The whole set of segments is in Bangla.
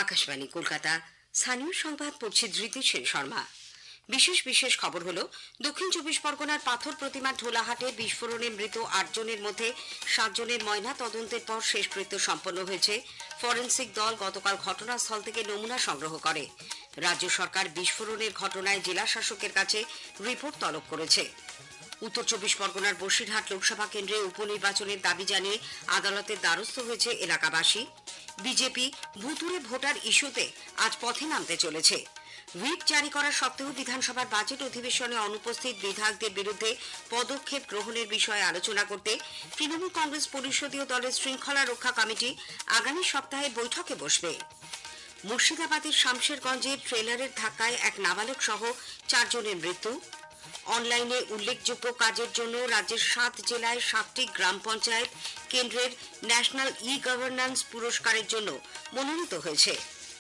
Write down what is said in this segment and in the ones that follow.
আকাশবাণী কলকাতা। স্থানীয় সংবাদ পড়ছে ধৃতি সেন শর্মা। বিশেষ খবর হলো, দক্ষিণ চব্বিশ পরগনার পাথর প্রতিমা ঢোলাহাটে বিস্ফোরণে মৃত 8 জনের মধ্যে 7 জনের ময়না তদন্তের পর শেষকৃত্য সম্পন্ন হয়েছে। ফরেন্সিক দল গতকাল ঘটনাস্থল থেকে নমুনা সংগ্রহ করে। রাজ্য সরকার বিস্ফোরণের ঘটনায় জেলা শাসকের কাছে রিপোর্ট তলব করেছে। উত্তর চব্বিশ পরগনার বসিরহাট লোকসভা কেন্দ্রে উপনির্বাচনের দাবি জানিয়ে আদালতের দ্বারস্থ হয়েছে এলাকাবাসী। বিজেপি ভুতুড়ে ভোটার ইস্যুতে আজ পথে নামতে চলেছে। হুইপ জারি করা সত্ত্বেও বিধানসভার বাজেট অধিবেশনে অনুপস্থিত বিধায়কদের বিরুদ্ধে পদক্ষেপ গ্রহণের বিষয়ে আলোচনা করতে তৃণমূল কংগ্রেস পরিষদীয় দলের শৃঙ্খলা রক্ষা কমিটি আগামী সপ্তাহে বৈঠকে বসবে। মুর্শিদাবাদের শামশেরগঞ্জে ট্রেলারের ধাক্কায় এক নাবালক সহ 4 জনের মৃত্যু। অনলাইনে উল্লেখযোগ্য কাজের জন্য রাজ্যের 7 জেলায় 7টি গ্রাম পঞ্চায়েত কেন্দ্রের ন্যাশনাল ই-গভর্নেন্স পুরস্কারের জন্য মনোনীত হয়েছে।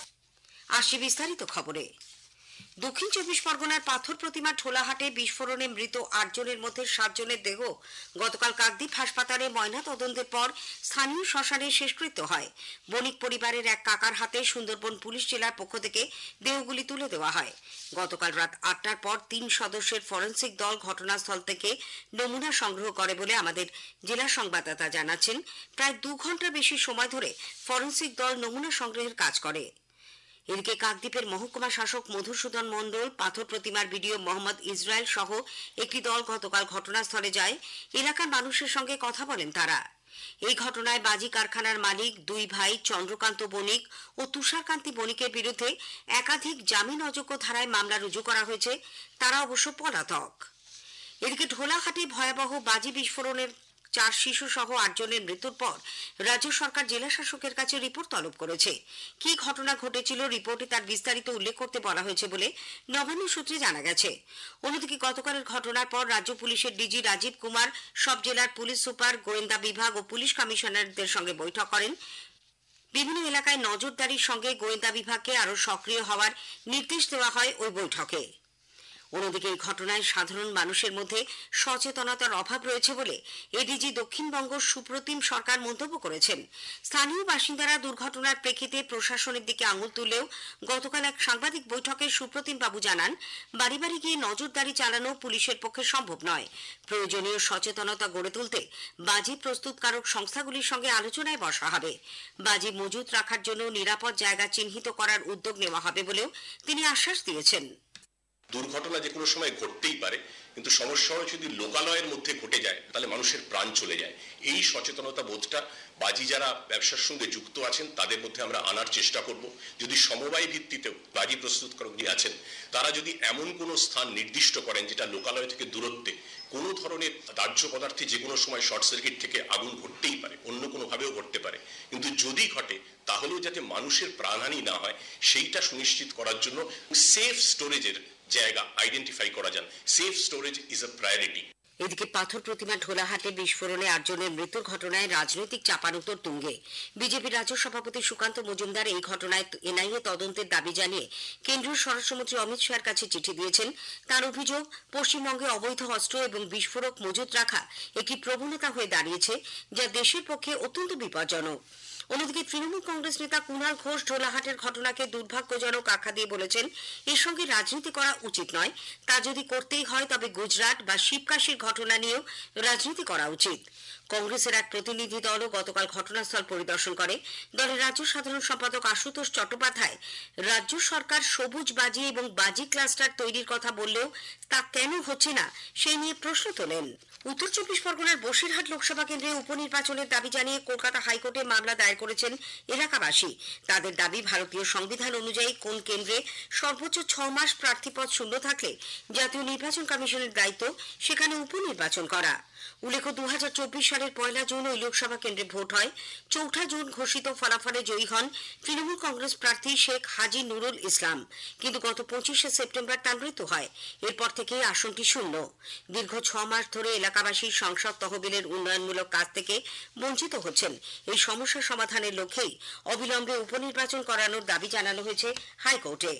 আসি বিস্তারিত খবরে। দক্ষিণ চব্বিশ পরগনার পাথর প্রতিমা ঢোলাহাটে বিস্ফোরণে মৃত 8 জনের মধ্যে 7 জনের দেহ গতকাল কাকদ্বীপ হাসপাতালে ময়না তদন্তের পর স্থানীয় শ্মশানে শেষকৃত্য হয়। বণিক পরিবারের এক কাকার হাতে সুন্দরবন পুলিশ জেলার পক্ষ থেকে দেহগুলি তুলে দেওয়া হয়। গতকাল রাত 8টার পর 3 সদস্যের ফরেন্সিক দল ঘটনাস্থল থেকে নমুনা সংগ্রহ করে বলে আমাদের জেলা সংবাদদাতা জানাচ্ছেন। প্রায় 2 ঘন্টার বেশি সময় ধরে ফরেন্সিক দল নমুনা সংগ্রহের কাজ করে। এদিকে কাকদ্বীপের মহকুমা শাসক মধুসূদন মণ্ডল, পাথর প্রতিমার বিডিও মোহাম্মদ ইসরায়েল সহ একটি দল গতকাল ঘটনাস্থলে যায়। এলাকার মানুষের সঙ্গে কথা বলেন তারা। এই ঘটনায় বাজি কারখানার মালিক 2 ভাই চন্দ্রকান্ত বণিক ও তুষারকান্তি বণিকের বিরুদ্ধে একাধিক জামিন অযোগ্য ধারায় মামলা রুজু করা হয়েছে। তারা অবশ্য পলাতক। এদিকে ঢোলাহাটে ভয়াবহ বাজি বিস্ফোরণের 4 শিশু সহ 8 জনের মৃত্যুর পর রাজ্য সরকার জেলা শাসকের কাছে রিপোর্ট তলব করেছে। কি ঘটনা ঘটেছিল রিপোর্টে তার বিস্তারিত উল্লেখ করতে বলা হয়েছে বলে নবান্ন সূত্রে জানা গেছে। অন্যদিকে গতকালের ঘটনার পর রাজ্য পুলিশের ডিজি রাজীব কুমার সব জেলার পুলিশ সুপার, গোয়েন্দা বিভাগ ও পুলিশ কমিশনারদের সঙ্গে বৈঠক করেন। বিভিন্ন এলাকায় নজরদারির সঙ্গে গোয়েন্দা বিভাগকে আরও সক্রিয় হওয়ার নির্দেশ দেওয়া হয় ওই বৈঠকে। অন্যদিকে এই ঘটনায় সাধারণ মানুষের মধ্যে সচেতনতার অভাব রয়েছে বলে এডিজি দক্ষিণবঙ্গ সুপ্রতিম সরকার মন্তব্য করেছেন। স্থানীয় বাসিন্দারা দুর্ঘটনার প্রেক্ষিতে প্রশাসনের দিকে আঙুল তুললেও গতকাল এক সাংবাদিক বৈঠকে সুপ্রতিম বাবু জানান, বাড়ি বাড়ি গিয়ে নজরদারি চালানো পুলিশের পক্ষে সম্ভব নয়। প্রয়োজনীয় সচেতনতা গড়ে তুলতে বাজি প্রস্তুতকারক সংস্থাগুলির সঙ্গে আলোচনায় বসা হবে। বাজি মজুত রাখার জন্য নিরাপদ জায়গা চিহ্নিত করার উদ্যোগ নেওয়া হবে বলেও তিনি আশ্বাস দিয়েছেন। দুর্ঘটনা যে কোনো সময় ঘটতেই পারে, কিন্তু সমস্যা হলো যদি লোকালয়ের মধ্যে ঘটে যায় তাহলে মানুষের প্রাণ চলে যায়। এই সচেতনতা বোধটা বাজি যারা ব্যবসার সঙ্গে যুক্ত আছেন তাদের মধ্যে আমরা আনার চেষ্টা করব। যদি সমবায় ভিত্তিতেও বাজি প্রস্তুতকারক যে আছেন তারা যদি এমন কোনো স্থান নির্দিষ্ট করেন যেটা লোকালয় থেকে দূরত্বে, কোনো ধরনের দাহ্য পদার্থে যে কোনো সময় শর্ট সার্কিট থেকে আগুন ঘটতেই পারে, অন্য কোনোভাবেও ঘটতে পারে, কিন্তু যদি ঘটে তাহলেও যাতে মানুষের প্রাণহানি না হয় সেইটা সুনিশ্চিত করার জন্য সেফ স্টোরেজের জায়গা আইডেন্টিফাই করা যান। Safe storage is a priority. এদিকে পাথর প্রতিমা ঢোলাহাটে বিস্ফোরণে 8 জনের মৃত্যুর ঘটনায় রাজনৈতিক চাপানুতর তুঙ্গে। বিজেপি রাজ্য সভাপতি সুকান্ত মজুমদার এই ঘটনায় এনআইএ তদন্তের দাবি জানিয়ে কেন্দ্রীয় স্বরাষ্ট্রমন্ত্রী অমিত শাহের কাছে চিঠি দিয়েছেন। তার অভিযোগ, পশ্চিমবঙ্গে অবৈধ অস্ত্র এবং বিস্ফোরক মজুত রাখা একটি প্রবণতা হয়ে দাঁড়িয়েছে, যা দেশের পক্ষে অত্যন্ত বিপজ্জনক। অন্যদিকে তৃণমূল কংগ্রেস নেতা কুণাল ঘোষ ঢোলাহাটের ঘটনাকে দুর্ভাগ্যজনক আখ্যা দিয়ে বলেছেন, এর সঙ্গে রাজনীতি করা উচিত নয়। তা যদি করতেই হয় তবে গুজরাট বা শিবকাশির ঘটনা নিয়েও রাজনীতি করা উচিত। কংগ্রেসের এক প্রতিনিধি দলও গতকাল ঘটনাস্থল পরিদর্শন করে। দলের রাজ্য সাধারণ সম্পাদক আশুতোষ চট্টোপাধ্যায় রাজ্য সরকার সবুজ বাজি এবং বাজি ক্লাস্টার তৈরির কথা বললেও তা কেন হচ্ছে না সেই নিয়ে প্রশ্ন তোলেন। উত্তর চব্বিশ পরগনার বসিরহাট লোকসভা কেন্দ্রে উপনির্বাচনের দাবি জানিয়ে কলকাতা হাইকোর্টে মামলা দায়ের করেছেন এলাকাবাসী। তাদের দাবি, ভারতীয় সংবিধান অনুযায়ী কোন কেন্দ্রে সর্বোচ্চ 6 মাস প্রার্থীপদ শূন্য থাকলে জাতীয় নির্বাচন কমিশনের দায়িত্ব সেখানে উপনির্বাচন করা। উল্লেখ্য, 2024 সালের 1 জুন ওই লোকসভা কেন্দ্রে ভোট হয়। 4 জুন ঘোষিত ফলাফলে জয়ী হন তৃণমূল কংগ্রেস প্রার্থী শেখ হাজি নুরুল ইসলাম, কিন্তু গত 25 সেপ্টেম্বর তার মৃত্যু হয়। এরপর থেকেই আসনটি শূন্য। দীর্ঘ 6 মাস ধরে এলাকাবাসী সংসদ তহবিলের উন্নয়নমূলক কাজ থেকে বঞ্চিত হচ্ছেন। এই সমস্যা সমাধানের লক্ষ্যেই অবিলম্বে উপনির্বাচন করানোর দাবি জানানো হয়েছে হাইকোর্টে।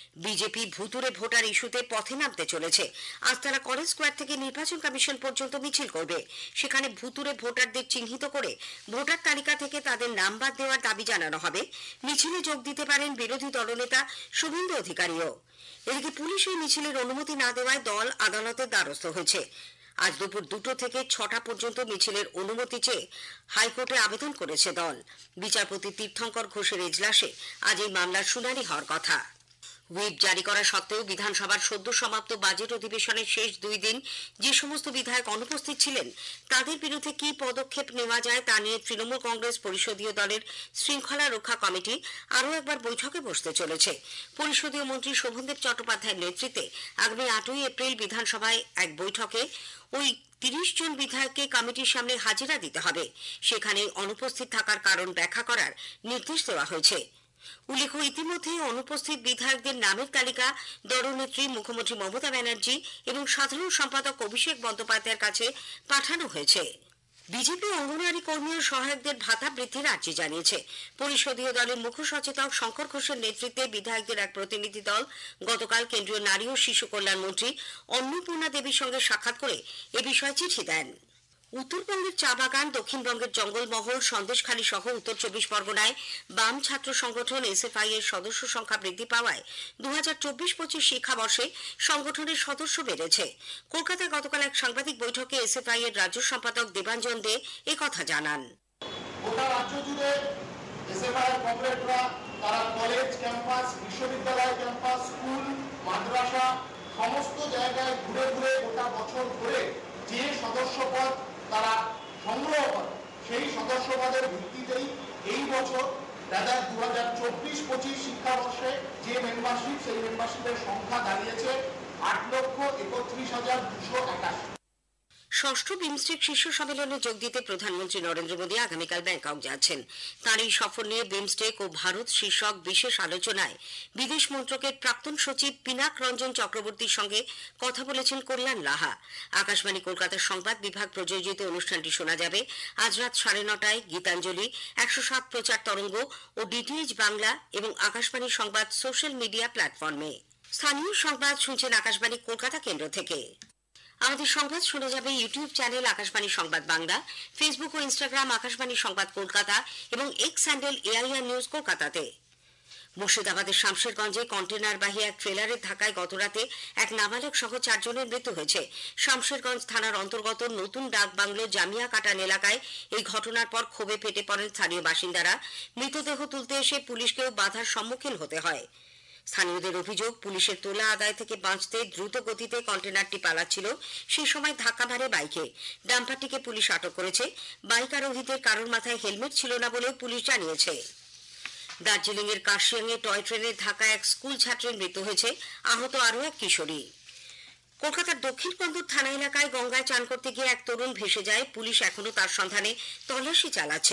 বিজেপি ভুতুড়ে ভোটার ইস্যুতে পথে নামতে চলেছে। আজ তারা কলেজ স্কোয়ার থেকে নির্বাচন কমিশন পর্যন্ত মিছিল করবে। সেখানে ভুতুড়ে ভোটারদের চিহ্নিত করে ভোটার তালিকা থেকে তাদের নাম বাদ দেওয়ার দাবি জানানো হবে। মিছিলে যোগ দিতে পারেন বিরোধী দলনেতা শুভেন্দু অধিকারীও। এদিকে পুলিশ এই মিছিলের অনুমতি না দেওয়ায় দল আদালতের দ্বারস্থ হয়েছে। আজ দুপুর 2টো থেকে 6টা পর্যন্ত মিছিলের অনুমতি চেয়ে হাইকোর্টে আবেদন করেছে দল। বিচারপতি তীর্থঙ্কর ঘোষের এজলাসে আজ এই মামলার শুনানি হওয়ার কথা। হুইপ জারি করা সত্ত্বেও বিধানসভার সদ্য সমাপ্ত বাজেট অধিবেশনের শেষ 2 দিন যে সমস্ত বিধায়ক অনুপস্থিত ছিলেন তাদের বিরুদ্ধে কি পদক্ষেপ নেওয়া যায় তা নিয়ে তৃণমূল কংগ্রেস পরিষদীয় দলের শৃঙ্খলা রক্ষা কমিটি আরও একবার বৈঠকে বসতে চলেছে। পরিষদীয় মন্ত্রী শোভনদেব চট্টোপাধ্যায়ের নেতৃত্বে আগামী 8ই এপ্রিল বিধানসভায় এক বৈঠকে ওই 30 জন বিধায়ককে কমিটির সামনে হাজিরা দিতে হবে। সেখানে অনুপস্থিত থাকার কারণ ব্যাখ্যা করার নির্দেশ দেওয়া হয়েছে। উল্লেখ্য, ইতিমধ্যে অনুপস্থিত বিধায়কদের নামের তালিকা দলনেত্রী মুখ্যমন্ত্রী মমতা ব্যানার্জি এবং সাধারণ সম্পাদক অভিষেক বন্দ্যোপাধ্যায়ের কাছে পাঠানো হয়েছে। বিজেপি অঙ্গনওয়াড়ি কর্মী ও সহায়কদের ভাতা বৃদ্ধির আর্জি জানিয়েছে। পরিষদীয় দলের মুখ্য সচেতক শঙ্কর ঘোষের নেতৃত্বে বিধায়কদের এক প্রতিনিধি দল গতকাল কেন্দ্রীয় নারী ও শিশু কল্যাণ মন্ত্রী অন্নপূর্ণা দেবীর সঙ্গে সাক্ষাৎ করে এ বিষয়ে চিঠি দেন। উত্তরবঙ্গের চা বাগান, দক্ষিণবঙ্গের জঙ্গলমহল, সন্দেশখালী সহ উত্তর 24 পরগনায় বাম ছাত্র সংগঠন এসএফআই এর সদস্য সংখ্যা বৃদ্ধি পাওয়ায় 2024-25 শিক্ষাবর্ষে সংগঠনের সদস্য বেড়েছে। কলকাতায় গতকাল এক সাংবাদিক বৈঠকে এসএফআই এর রাজ্য সম্পাদক দেবাঞ্জন দে একথা জানান। গোটা রাজ্য জুড়ে এসএফআই এর কমরেডরা তারা কলেজ ক্যাম্পাস, বিশ্ববিদ্যালয় ক্যাম্পাস, স্কুল, মাদ্রাসা সমস্ত জায়গায় ঘুরে ঘুরে গোটা বছর ধরে যে সদস্যপদ তারা সংগ্রহ করে সেই সদস্যপদের ভিত্তিতেই এই বছর 2024-25 শিক্ষাবর্ষে যে মেম্বারশিপ সেই মেম্বারশিপের সংখ্যা দাঁড়িয়েছে 8,31,281। ষষ্ঠ বিমস্টেক শীর্ষ সম্মেলনে যোগ দিতে প্রধানমন্ত্রী নরেন্দ্র মোদী আগামীকাল ব্যাংকক যাচ্ছেন। তার এই সফর নিয়ে বিমস্টেক ও ভারত শীর্ষক বিশেষ আলোচনায় বিদেশ মন্ত্রকের প্রাক্তন সচিব পিনাক রঞ্জন চক্রবর্তীর সঙ্গে কথা বলেছেন কল্যাণ লাহা। আকাশবাণী কলকাতার সংবাদ বিভাগ প্রযোজিত অনুষ্ঠানটি শোনা যাবে আজ রাত 9:30টায় গীতাঞ্জলি, 107 প্রচার তরঙ্গ ও ডিটিএইচ বাংলা এবং আকাশবাণী সংবাদ সোশ্যাল মিডিয়া প্ল্যাটফর্মে। স্থানীয় সংবাদ শুনছেন আকাশবাণী কলকাতা কেন্দ্র থেকে। আমাদের সংবাদ শোনা যাবে ইউটিউব চ্যানেল আকাশবাণী সংবাদ বাংলা, ফেসবুক ও ইনস্টাগ্রাম আকাশবাণী সংবাদ কলকাতা এবং এক্স হ্যান্ডেল এআইআর নিউজ কলকাতাতে। মুর্শিদাবাদের শামশেরগঞ্জে কন্টেনারবাহী এক ট্রেলারের ধাক্কায় গতরাতে এক নাবালক সহ 4 জনের মৃত্যু হয়েছে। শামশেরগঞ্জ থানার অন্তর্গত নতুন ডাক বাংলো জামিয়া কাটান এলাকায় এই ঘটনার পর ক্ষোভে ফেটে পড়েন স্থানীয় বাসিন্দারা। মৃতদেহ তুলতে এসে পুলিশকেও বাধার সম্মুখীন হতে হয়। স্থানীয়দের অভিযোগ, পুলিশের তোলা আদায় থেকে বাঁচতে দ্রুত গতিতে কন্টেনারটি পালাচ্ছিল। সে সময় ধাক্কা মারে বাইকে। ডাম্পারটিকে পুলিশ আটক করেছে। বাইক আরোহীদের কারোর মাথায় হেলমেট ছিল না বলেও পুলিশ জানিয়েছে। দার্জিলিং এর কার্শিয়াংয়ে টয় ট্রেনের ধাক্কায় এক স্কুল ছাত্রের মৃত্যু হয়েছে, আহত আরও এক কিশোরী। কলকাতার দক্ষিণ কন্দুর থানা এলাকায় গঙ্গায় চান করতে গিয়ে এক তরুণ ভেসে যায়। পুলিশ এখনো তার সন্ধানে তল্লাশি চালাচ্ছে।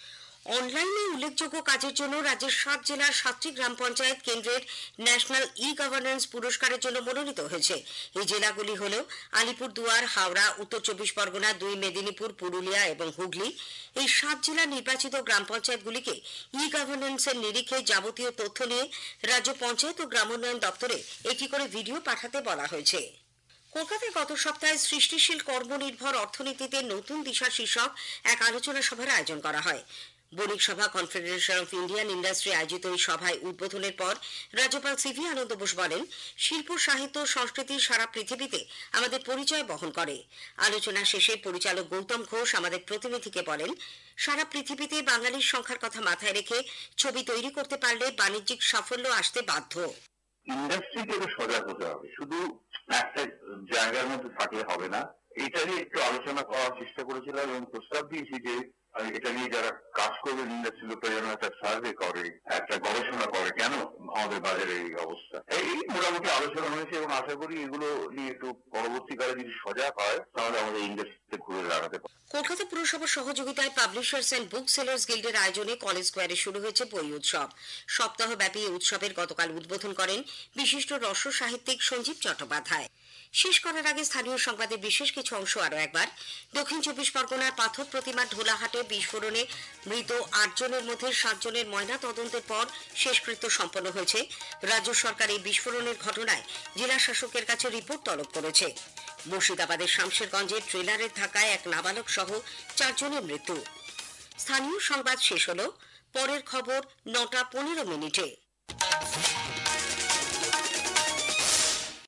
অনলাইনে উল্লেখযোগ্য কাজের জন্য রাজ্যের 7 জেলার 7টি গ্রাম পঞ্চায়েত কেন্দ্রের ন্যাশনাল ই গভর্নেন্স পুরস্কারের জন্য মনোনীত হয়েছে। এই জেলাগুলি হল আলিপুরদুয়ার, হাওড়া, উত্তর 24 পরগনা, 2 মেদিনীপুর, পুরুলিয়া এবং হুগলি। এই 7 জেলা নির্বাচিত গ্রাম পঞ্চায়েতগুলিকে ই গভর্নেন্সের নিরিখে যাবতীয় তথ্য নিয়ে রাজ্য পঞ্চায়েত ও গ্রামোন্নয়ন দপ্তরে একটি করে ভিডিও পাঠাতে বলা হয়েছে। কলকাতায় গত সপ্তাহে সৃষ্টিশীল কর্মনির্ভর অর্থনীতিতে নতুন দিশা শীর্ষক এক আলোচনা সভার আয়োজন করা হয়। বণিক সভা কনফেডারেশন অফ ইন্ডিয়ান ইন্ডাস্ট্রি আয়োজিত এই সভায় উদ্বোধনের পর রাজ্যপাল সিভি আনন্দ বোস বলেন, শিল্প, সাহিত্য, সংস্কৃতি সারা পৃথিবীতে আমাদের পরিচয় বহন করে। আলোচনা শেষে পরিচালক গৌতম ঘোষ আমাদের প্রতিনিধিকে বলেন, সারা পৃথিবীতে বাঙালির সংখ্যার কথা মাথায় রেখে ছবি তৈরি করতে পারলে বাণিজ্যিক সাফল্য আসতে বাধ্য। ইন্ডাস্ট্রিকে সজাগ হতে হবে, শুধু একটা জায়গার মধ্যে থাকলে হবে না। এটা নিয়ে একটু আলোচনা করার চেষ্টা করেছিলাম এবং প্রস্তাব দিয়েছি যে এটা নিয়ে যারা কাজ করবেন ইন্ডাস্ট্রির উপরে যেন একটা সার্ভে করে, একটা গবেষণা করে কেন আমাদের বাজারে এই অবস্থা। এই মোটামুটি আলোচনা হয়েছে এবং আশা করি এগুলো নিয়ে একটু পরবর্তীকালে যদি সজাগ হয় তাহলে আমাদের ইন্ডাস্ট্রিতে ঘুরে দাঁড়াতে পারে। কলকাতা পুরসভার সহযোগিতায় পাবলিশার্স এন্ড বুক সেলার্স গিল্ডের আয়োজনে কলেজ স্কোয়ারে শুরু হয়েছে বই উৎসব। সপ্তাহব্যাপী উৎসবের গতকাল উদ্বোধন করেন বিশিষ্ট রস সাহিত্যিক সঞ্জীব চট্টোপাধ্যায়। শেষ করার আগে স্থানীয় সংবাদের বিশেষ কিছু অংশ আরো একবার। দক্ষিণ 24 পরগনার পাথর প্রতিমা ঢোলাহাটে বিস্ফোরণে মৃত 8 জনের মধ্যে 7 জনের ময়না তদন্তের পর শেষকৃত্য সম্পন্ন হয়েছে। রাজ্য সরকার এই বিস্ফোরণের ঘটনায় জেলা শাসকের কাছে রিপোর্ট তলব করেছে। মুর্শিদাবাদের শামশেরগঞ্জে ট্রেলারের ধাক্কায় এক নাবালক সহ 4 জনের মৃত্যু। স্থানীয় সংবাদ শেষ হলো। পরের খবর 9টা 15 মিনিটে।